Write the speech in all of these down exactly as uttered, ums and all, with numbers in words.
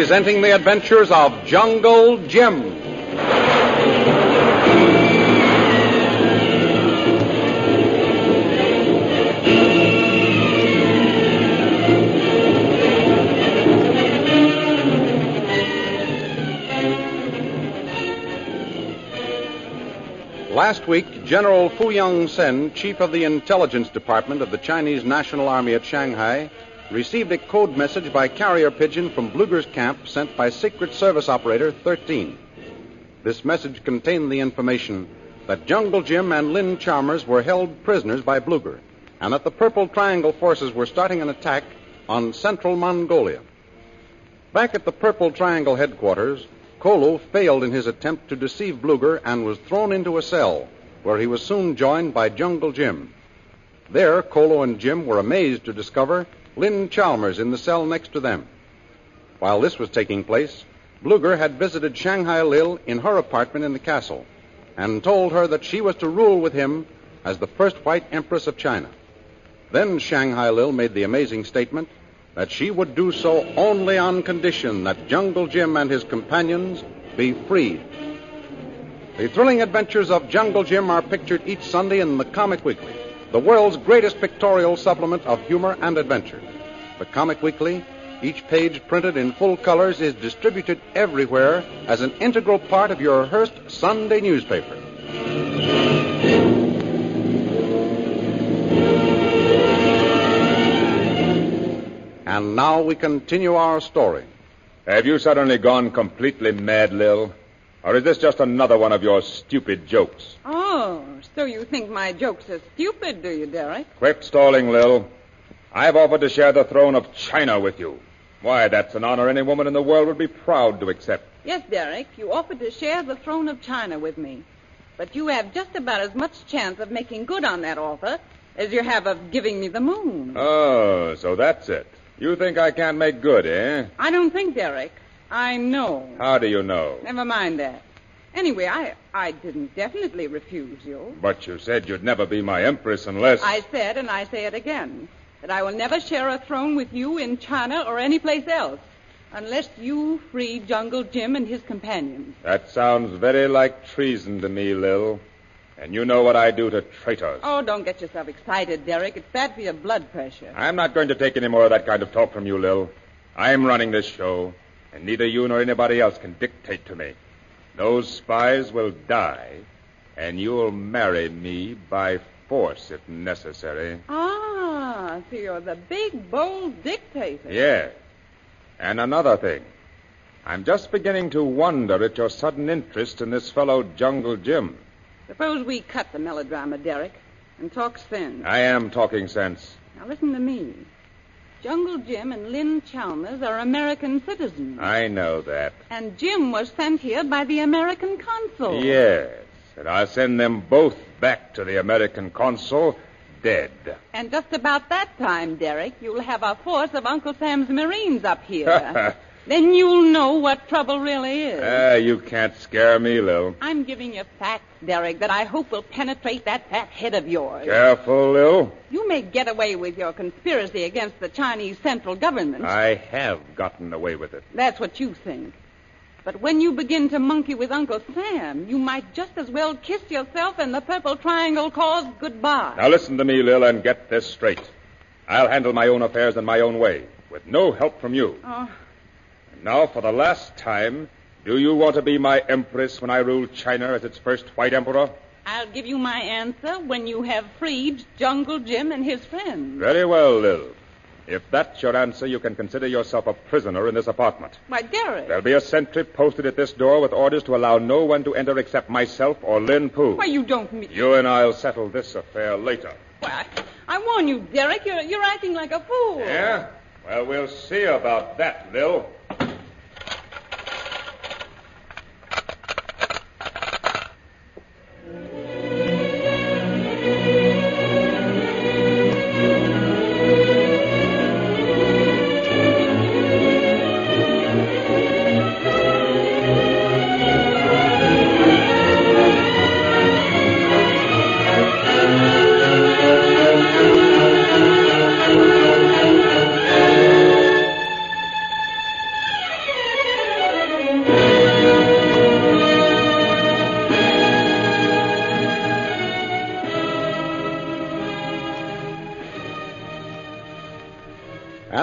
presenting the adventures of Jungle Jim. Last week, General Fu Yong-sen, chief of the intelligence department of the Chinese National Army at Shanghai, received a code message by carrier pigeon from Bluger's camp sent by Secret Service Operator thirteen. This message contained the information that Jungle Jim and Lynn Chalmers were held prisoners by Bluger, and that the Purple Triangle forces were starting an attack on central Mongolia. Back at the Purple Triangle headquarters, Kolo failed in his attempt to deceive Bluger and was thrown into a cell, where he was soon joined by Jungle Jim. There, Kolo and Jim were amazed to discover Lynn Chalmers in the cell next to them. While this was taking place, Bluger had visited Shanghai Lil in her apartment in the castle and told her that she was to rule with him as the first white empress of China. Then Shanghai Lil made the amazing statement that she would do so only on condition that Jungle Jim and his companions be freed. The thrilling adventures of Jungle Jim are pictured each Sunday in the Comic Weekly, the world's greatest pictorial supplement of humor and adventure. The Comic Weekly, each page printed in full colors, is distributed everywhere as an integral part of your Hearst Sunday newspaper. And now we continue our story. Have you suddenly gone completely mad, Lil? Or is this just another one of your stupid jokes? Oh, so you think my jokes are stupid, do you, Derek? Quit stalling, Lil. I've offered to share the throne of China with you. Why, that's an honor any woman in the world would be proud to accept. Yes, Derek, you offered to share the throne of China with me. But you have just about as much chance of making good on that offer as you have of giving me the moon. Oh, so that's it. You think I can't make good, eh? I don't think, Derek. I know. How do you know? Never mind that. Anyway, I I didn't definitely refuse you. But you said you'd never be my empress unless... I said, and I say it again, that I will never share a throne with you in China or any place else unless you free Jungle Jim and his companions. That sounds very like treason to me, Lil. And you know what I do to traitors. Oh, don't get yourself excited, Derek. It's bad for your blood pressure. I'm not going to take any more of that kind of talk from you, Lil. I'm running this show, and neither you nor anybody else can dictate to me. Those spies will die, and you'll marry me by force if necessary. Ah, so you're the big, bold dictator. Yes. And another thing. I'm just beginning to wonder at your sudden interest in this fellow Jungle Jim. Suppose we cut the melodrama, Derek, and talk sense. I am talking sense. Now listen to me. Jungle Jim and Lynn Chalmers are American citizens. I know that. And Jim was sent here by the American consul. Yes, and I'll send them both back to the American consul dead. And just about that time, Derek, you'll have a force of Uncle Sam's Marines up here. Then you'll know what trouble really is. Ah, you can't scare me, Lil. I'm giving you facts, Derek, that I hope will penetrate that fat head of yours. Careful, Lil. You may get away with your conspiracy against the Chinese central government. I have gotten away with it. That's what you think. But when you begin to monkey with Uncle Sam, you might just as well kiss yourself and the Purple Triangle cause goodbye. Now listen to me, Lil, and get this straight. I'll handle my own affairs in my own way, with no help from you. Oh. Now, for the last time, do you want to be my empress when I rule China as its first white emperor? I'll give you my answer when you have freed Jungle Jim and his friends. Very well, Lil. If that's your answer, you can consider yourself a prisoner in this apartment. Why, Derek. There'll be a sentry posted at this door with orders to allow no one to enter except myself or Lin Poo. Why, you don't mean... You and I'll settle this affair later. Why, I warn you, Derek, you're, you're acting like a fool. Yeah? Well, we'll see about that, Lil.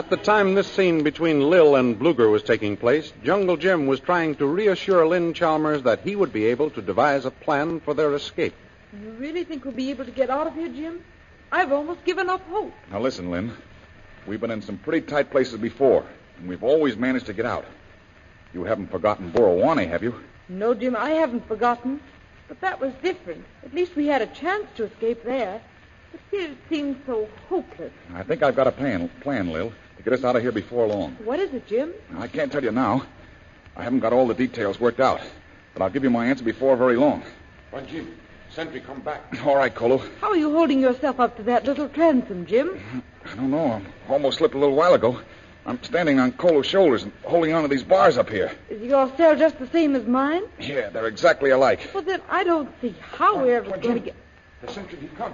At the time this scene between Lil and Bluger was taking place, Jungle Jim was trying to reassure Lynn Chalmers that he would be able to devise a plan for their escape. You really think we'll be able to get out of here, Jim? I've almost given up hope. Now listen, Lynn. We've been in some pretty tight places before, and we've always managed to get out. You haven't forgotten Borowani, have you? No, Jim, I haven't forgotten. But that was different. At least we had a chance to escape there. But here it seems so hopeless. I think I've got a plan, plan, Lil, to get us out of here before long. What is it, Jim? I can't tell you now. I haven't got all the details worked out. But I'll give you my answer before very long. Well, Jim, sentry, come back. All right, Colo. How are you holding yourself up to that little transom, Jim? I don't know. I almost slipped a little while ago. I'm standing on Colo's shoulders and holding on to these bars up here. Is your cell just the same as mine? Yeah, they're exactly alike. Well, then I don't see how we're ever going to get... The sentry, he come.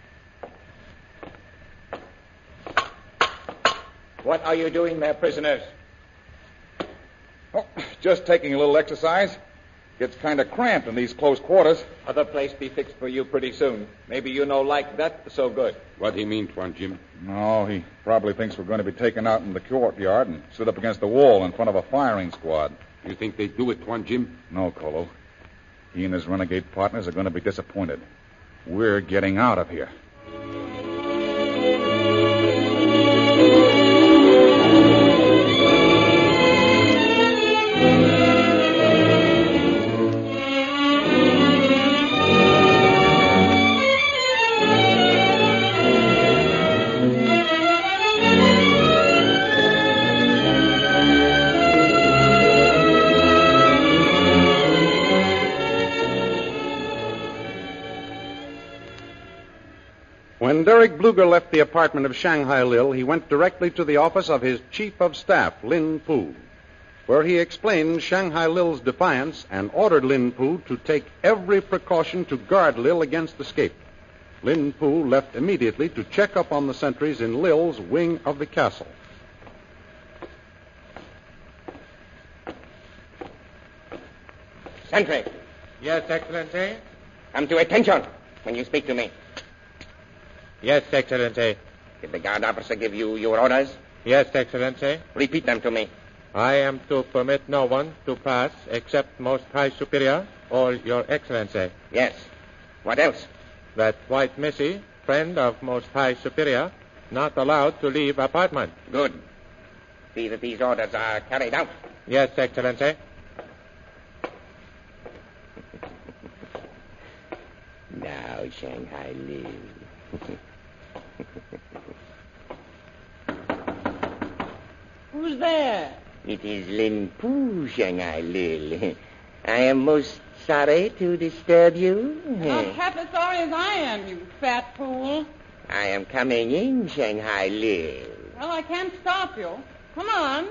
What are you doing there, prisoners? Oh, just taking a little exercise. Gets kind of cramped in these close quarters. Other place be fixed for you pretty soon. Maybe you no like that so good. What he mean, Tuan Jim? No, he probably thinks we're going to be taken out in the courtyard and sit up against the wall in front of a firing squad. You think they do it, Tuan Jim? No, Colo. He and his renegade partners are going to be disappointed. We're getting out of here. When Derek Bluger left the apartment of Shanghai Lil, he went directly to the office of his chief of staff, Lin Pu, where he explained Shanghai Lil's defiance and ordered Lin Pu to take every precaution to guard Lil against escape. Lin Pu left immediately to check up on the sentries in Lil's wing of the castle. Sentry, Yes, Excellency. come to attention when you speak to me. Yes, Excellency. Did the guard officer give you your orders? Yes, Excellency. Repeat them to me. I am to permit no one to pass except Most High Superior or Your Excellency. Yes. What else? That White Missy, friend of Most High Superior, not allowed to leave apartment. Good. See that these orders are carried out. Yes, Excellency. Now, Shanghai Lil. Who's there? It is Lin Pu, Shanghai Lil. I am most sorry to disturb you. Not half as sorry as I am, you fat fool. I am coming in, Shanghai Lil. Well, I can't stop you. Come on.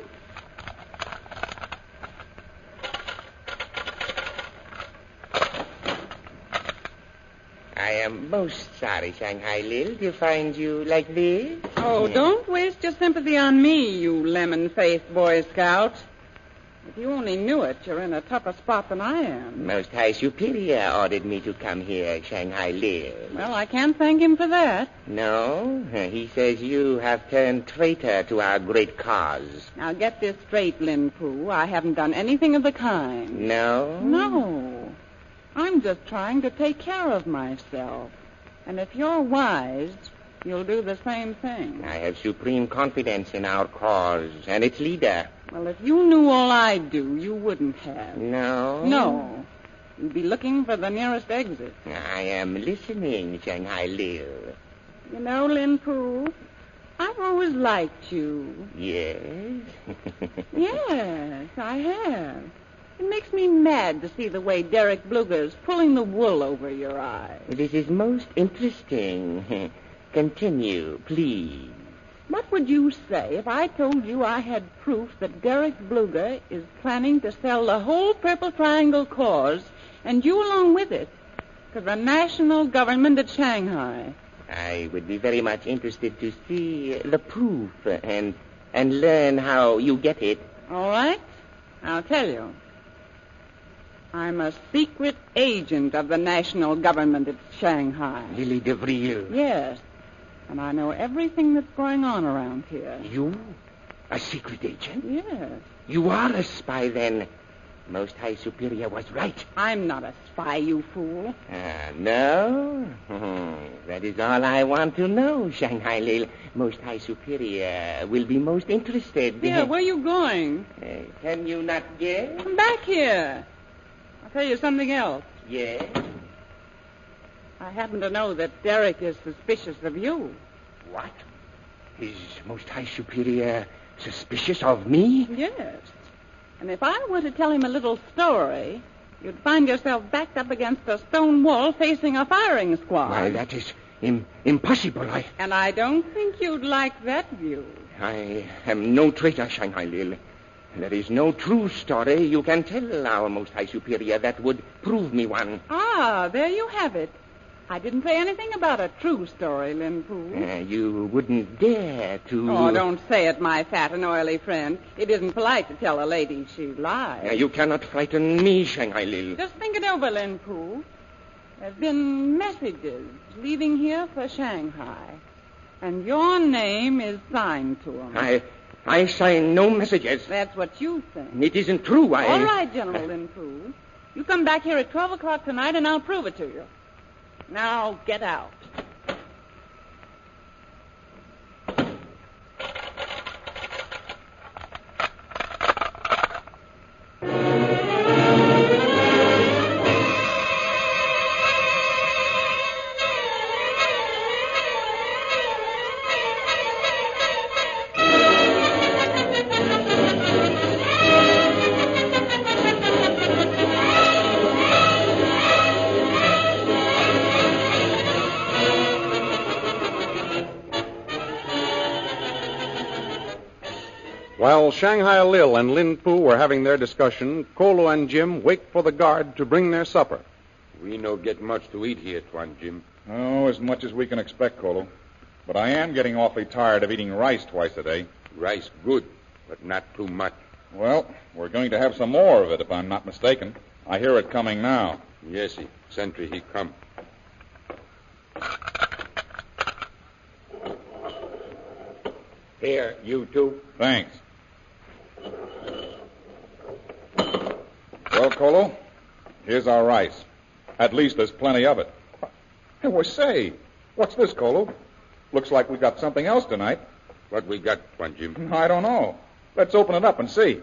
I am most sorry, Shanghai Lil, to find you like this. Oh, don't waste your sympathy on me, you lemon-faced Boy Scout. If you only knew it, you're in a tougher spot than I am. Most High Superior ordered me to come here, Shanghai Lil. Well, I can't thank him for that. No, he says you have turned traitor to our great cause. Now, get this straight, Lin Pu. I haven't done anything of the kind. No? No. I'm just trying to take care of myself. And if you're wise, you'll do the same thing. I have supreme confidence in our cause and its leader. Well, if you knew all I do, you wouldn't have. No? No. You'd be looking for the nearest exit. I am listening, Shanghai Lil. You know, Lin Pu, I've always liked you. Yes? Yes, I have. It makes me mad to see the way Derek Bluger's pulling the wool over your eyes. This is most interesting. Continue, please. What would you say if I told you I had proof that Derek Bluger is planning to sell the whole Purple Triangle cause, and you along with it, to the national government at Shanghai? I would be very much interested to see the proof and and learn how you get it. All right. I'll tell you. I'm a secret agent of the national government at Shanghai. Lily DeVril. Yes. And I know everything that's going on around here. You? A secret agent? Yes. You are a spy, then. Most High Superior was right. I'm not a spy, you fool. Ah, no? That is all I want to know, Shanghai Lil. Most High Superior will be most interested. Here, where are you going? Uh, can you not guess? Come back here. I'll tell you something else. Yes? I happen to know that Derek is suspicious of you. What? Is Most High Superior suspicious of me? Yes. And if I were to tell him a little story, you'd find yourself backed up against a stone wall facing a firing squad. Why, that is Im- impossible. I... And I don't think you'd like that view. I am no traitor, Shanghai Lil. There is no true story you can tell our Most High Superior that would prove me one. Ah, there you have it. I didn't say anything about a true story, Lin Fu. Uh, you wouldn't dare to... Oh, don't say it, my fat and oily friend. It isn't polite to tell a lady she lies. Uh, you cannot frighten me, Shanghai Lil. Just think it over, Lin Fu. There's been messages leaving here for Shanghai. And your name is signed to them. I... I sign no messages. That's what you think. It isn't true. I... All right, General Lin Fu. You come back here at twelve o'clock tonight, and I'll prove it to you. Now, get out. While Shanghai Lil and Lin Fu were having their discussion, Kolo and Jim wait for the guard to bring their supper. We no get much to eat here, Tuan Jim. Oh, as much as we can expect, Kolo. But I am getting awfully tired of eating rice twice a day. Rice good, but not too much. Well, we're going to have some more of it, if I'm not mistaken. I hear it coming now. Yes, he. Sentry, he come. Here, you two. Thanks. Well, Kolo, here's our rice. At least there's plenty of it. Hey, well, say, what's this, Kolo? Looks like we got something else tonight. What we got, Tuan Jim? I don't know. Let's open it up and see.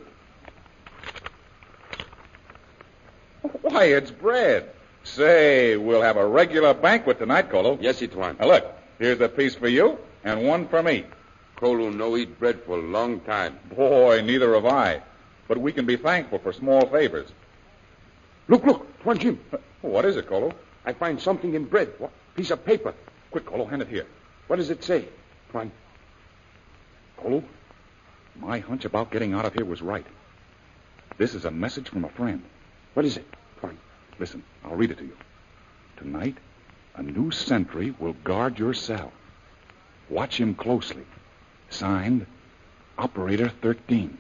Why, it's bread. Say, we'll have a regular banquet tonight, Kolo. Yes, it Tuan. Now, look, here's a piece for you and one for me. Kolo no eat bread for a long time. Boy, neither have I. But we can be thankful for small favors. Look, look, Tuan Jim. What is it, Kolo? I find something in bread. What? Piece of paper. Quick, Kolo, hand it here. What does it say? Tuan. Kolo, my hunch about getting out of here was right. This is a message from a friend. What is it? Tuan. Listen, I'll read it to you. Tonight, a new sentry will guard your cell. Watch him closely. Signed, Operator thirteen.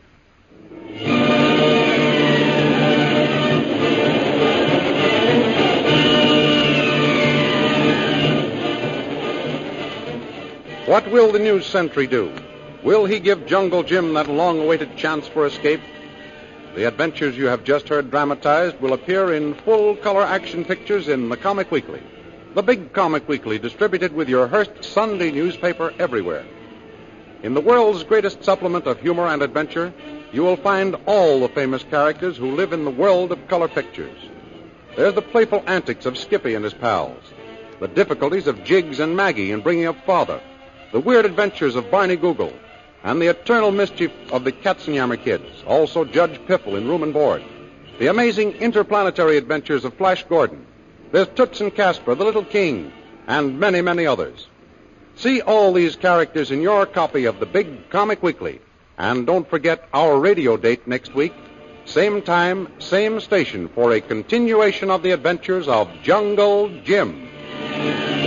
What will the new sentry do? Will he give Jungle Jim that long-awaited chance for escape? The adventures you have just heard dramatized will appear in full-color action pictures in the Comic Weekly, the big Comic Weekly distributed with your Hearst Sunday newspaper everywhere. In the world's greatest supplement of humor and adventure, you will find all the famous characters who live in the world of color pictures. There's the playful antics of Skippy and his pals, the difficulties of Jiggs and Maggie in bringing up Father, the weird adventures of Barney Google, and the eternal mischief of the Katzenjammer Kids, also Judge Piffle in Room and Board, the amazing interplanetary adventures of Flash Gordon. There's Toots and Casper, the Little King, and many, many others. See all these characters in your copy of the Big Comic Weekly. And don't forget our radio date next week. Same time, same station for a continuation of the adventures of Jungle Jim.